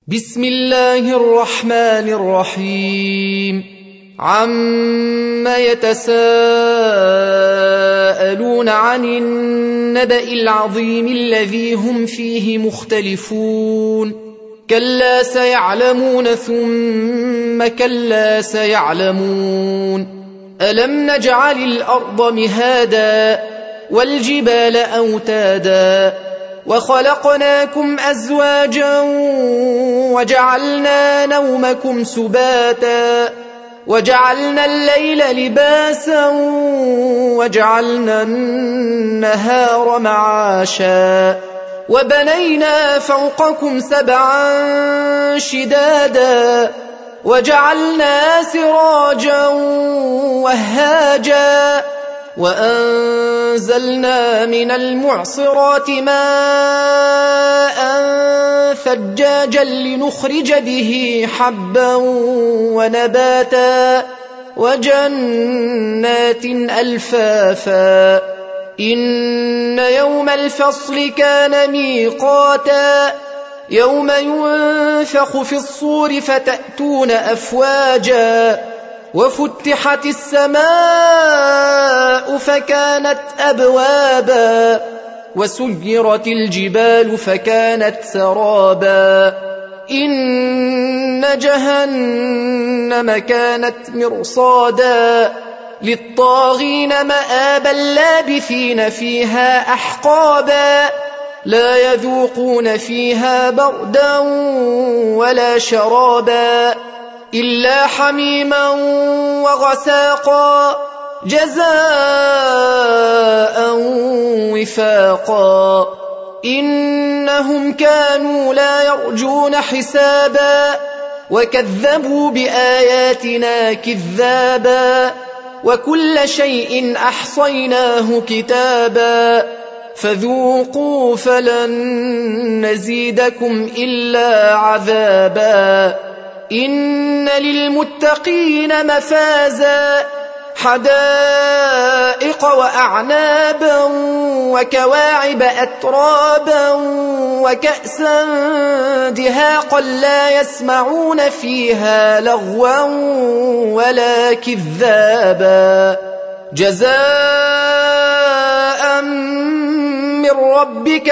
بسم الله الرحمن الرحيم عما يتساءلون عن النبأ العظيم الذي هم فيه مختلفون كلا سيعلمون ثم كلا سيعلمون ألم نجعل الأرض مهادا والجبال أوتادا وخلقناكم أزواجا وجعلنا نومكم سباتا وجعلنا الليل لباسا وجعلنا النهار معاشا وبنينا فوقكم سبعا شدادا وجعلنا سراجا وهاجا وأنزلنا من المعصرات ماء ثجاجا لنخرج به حبا ونباتا وجنات ألفافا إن يوم الفصل كان ميقاتا يوم ينفخ في الصور فتأتون أفواجا وفتحت السماء فكانت أبوابا وسيرت الجبال فكانت سرابا إن جهنم كانت مرصادا للطاغين مآبا لابثين فيها أحقابا لا يذوقون فيها بردا ولا شرابا إلا حميما وغساقا جزاء وفاقا إنهم كانوا لا يرجون حسابا وكذبوا بآياتنا كذابا وكل شيء أحصيناه كتابا فذوقوا فلن نزيدكم إلا عذابا إن للمتقين مفازا حدائق وأعنابا وكواعب أترابا وكأسا دهاقا لا يسمعون فيها لغوا ولا كذابا جزاء من ربك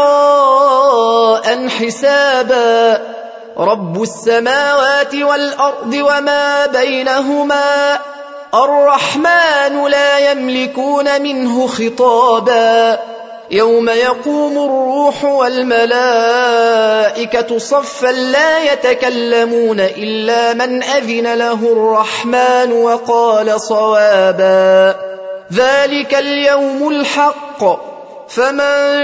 عطاء حسابا رب السماوات والأرض وما بينهما الرحمن لا يملكون منه خطابا يوم يقوم الروح والملائكة صفا لا يتكلمون إلا من أذن له الرحمن وقال صوابا ذلك اليوم الحق فمن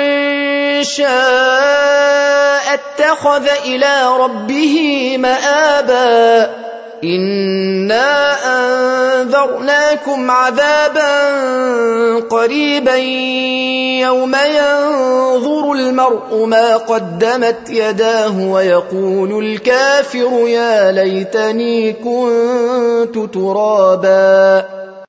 شاء اتخذ إلى ربه مآبا إنا أنذرناكم عذابا قريبا يوم ينظر المرء ما قدمت يداه ويقول الكافر يا ليتني كنت ترابا